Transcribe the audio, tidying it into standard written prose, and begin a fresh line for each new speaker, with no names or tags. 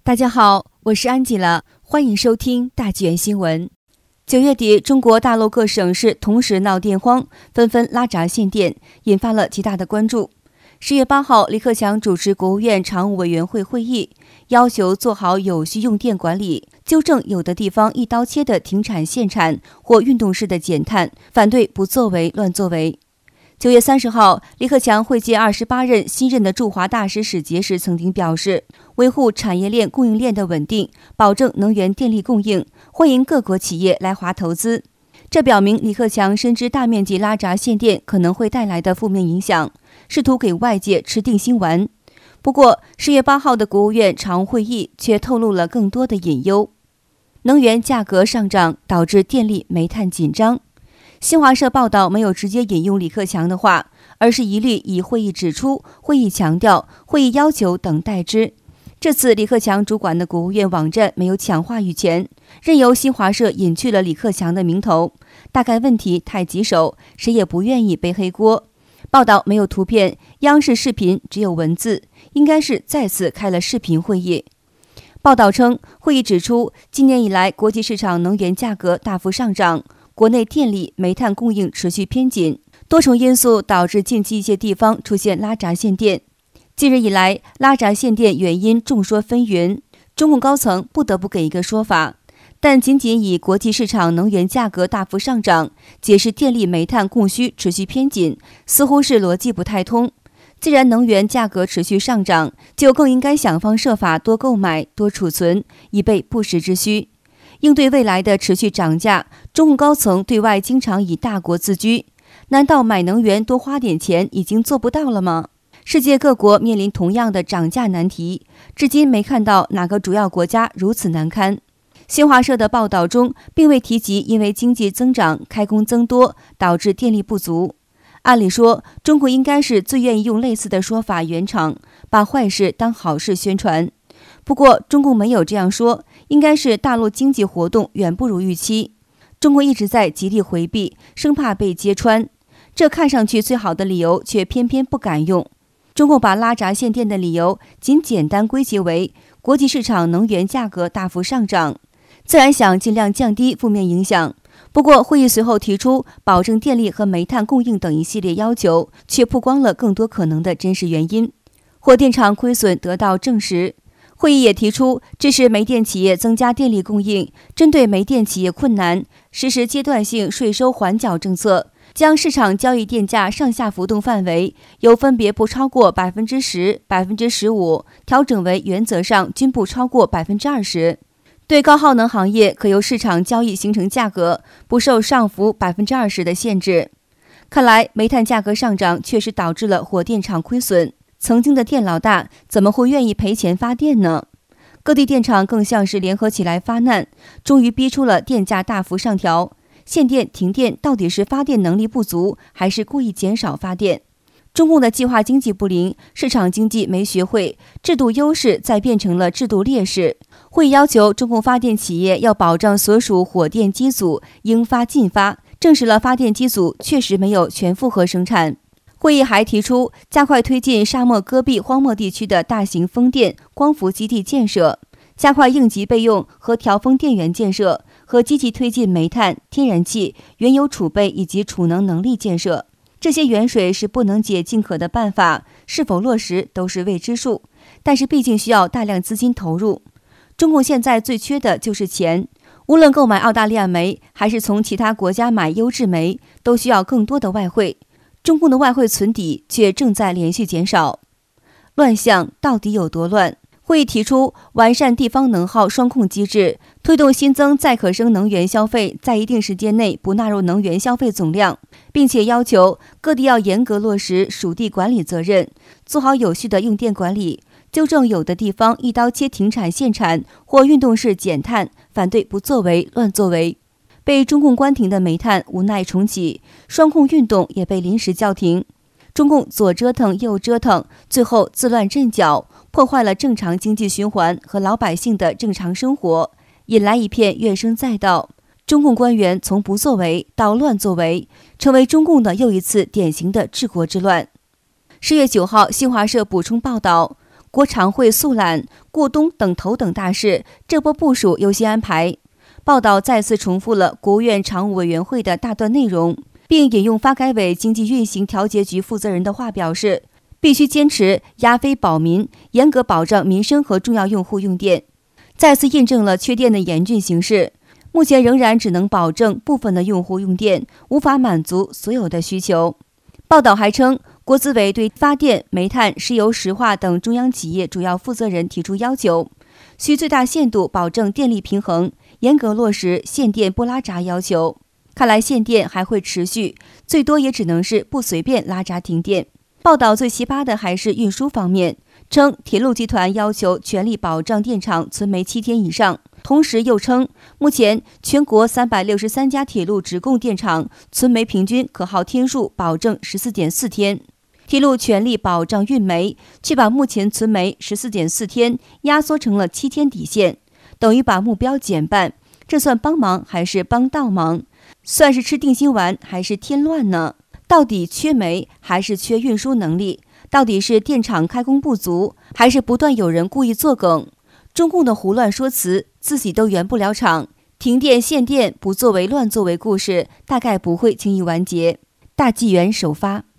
大家好，我是安吉拉，欢迎收听大纪元新闻。9月底，中国大陆各省市同时闹电荒，纷纷拉闸限电，引发了极大的关注。10月8号，李克强主持国务院常务委员会会议，要求做好有序用电管理，纠正有的地方一刀切的停产限产或运动式的减碳，反对不作为乱作为。9月30号，李克强会见28任新任的驻华大使使节时曾经表示，维护产业链供应链的稳定，保证能源电力供应，欢迎各国企业来华投资。这表明李克强深知大面积拉闸限电可能会带来的负面影响，试图给外界吃定心丸。不过10月8号的国务院常务会议却透露了更多的隐忧。能源价格上涨导致电力煤炭紧张。新华社报道没有直接引用李克强的话，而是一律以会议指出、会议强调、会议要求等代之。这次李克强主管的国务院网站没有抢话语权，任由新华社隐去了李克强的名头，大概问题太棘手，谁也不愿意背黑锅。报道没有图片，央视视频只有文字，应该是再次开了视频会议。报道称，会议指出，今年以来国际市场能源价格大幅上涨，国内电力、煤炭供应持续偏紧，多重因素导致近期一些地方出现拉闸限电。近日以来，拉闸限电原因众说纷纭，中共高层不得不给一个说法，但仅仅以国际市场能源价格大幅上涨解释电力、煤炭供需持续偏紧，似乎是逻辑不太通。既然能源价格持续上涨，就更应该想方设法多购买、多储存，以备不时之需。应对未来的持续涨价，中共高层对外经常以大国自居，难道买能源多花点钱已经做不到了吗？世界各国面临同样的涨价难题，至今没看到哪个主要国家如此难堪。新华社的报道中并未提及因为经济增长、开工增多导致电力不足。按理说，中国应该是最愿意用类似的说法圆场，把坏事当好事宣传。不过中共没有这样说，应该是大陆经济活动远不如预期。中国一直在极力回避，生怕被揭穿，这看上去最好的理由却偏偏不敢用。中共把拉闸限电的理由简单归结为国际市场能源价格大幅上涨，自然想尽量降低负面影响。不过会议随后提出保证电力和煤炭供应等一系列要求，却曝光了更多可能的真实原因。火电厂亏损得到证实。会议也提出支持煤电企业增加电力供应，针对煤电企业困难，实施阶段性税收缓缴政策，将市场交易电价上下浮动范围由分别不超过 10%、15%调整为原则上均不超过 20%。对高耗能行业可由市场交易形成价格，不受上浮 20% 的限制。看来煤炭价格上涨确实导致了火电厂亏损，曾经的电老大怎么会愿意赔钱发电呢？各地电厂更像是联合起来发难，终于逼出了电价大幅上调。限电停电到底是发电能力不足，还是故意减少发电？中共的计划经济不灵，市场经济没学会，制度优势再变成了制度劣势。会要求中共发电企业要保障所属火电机组应发尽发，证实了发电机组确实没有全负荷生产。会议还提出加快推进沙漠戈壁荒漠地区的大型风电、光伏基地建设，加快应急备用和调峰电源建设，和积极推进煤炭、天然气、原油储备以及储能能力建设。这些远水是不能解近渴的办法，是否落实都是未知数，但是毕竟需要大量资金投入。中共现在最缺的就是钱，无论购买澳大利亚煤，还是从其他国家买优质煤，都需要更多的外汇。中共的外汇存底却正在连续减少。乱象到底有多乱？会议提出完善地方能耗双控机制，推动新增再可生能源消费在一定时间内不纳入能源消费总量，并且要求各地要严格落实属地管理责任，做好有序的用电管理，纠正有的地方一刀切停产限产或运动式减碳，反对不作为乱作为。被中共关停的煤炭无奈重启，双控运动也被临时叫停。中共左折腾右折腾，最后自乱阵脚，破坏了正常经济循环和老百姓的正常生活，引来一片怨声载道。中共官员从不作为到乱作为，成为中共的又一次典型的治国之乱。10月9号，新华社补充报道， 国常会肃揽、过冬等头等大事，这波部署优先安排。报道再次重复了国务院常务委员会的大段内容，并引用发改委经济运行调节局负责人的话表示，必须坚持压非保民，严格保障民生和重要用户用电，再次印证了缺电的严峻形势。目前仍然只能保证部分的用户用电，无法满足所有的需求。报道还称，国资委对发电、煤炭、石油石化等中央企业主要负责人提出要求，需最大限度保证电力平衡，严格落实限电不拉闸要求。看来限电还会持续，最多也只能是不随便拉闸停电。报道最奇葩的还是运输方面，称铁路集团要求全力保障电厂存煤7天以上，同时又称目前全国363家铁路直供电厂存煤平均可耗天数保证 14.4 天。铁路全力保障运煤，却把目前存煤 14.4 天压缩成了7天底线，等于把目标减半。这算帮忙还是帮倒忙？算是吃定心丸还是添乱呢？到底缺煤还是缺运输能力？到底是电厂开工不足，还是不断有人故意作梗？中共的胡乱说辞自己都圆不了场，停电限电不作为乱作为故事大概不会轻易完结。大纪元首发。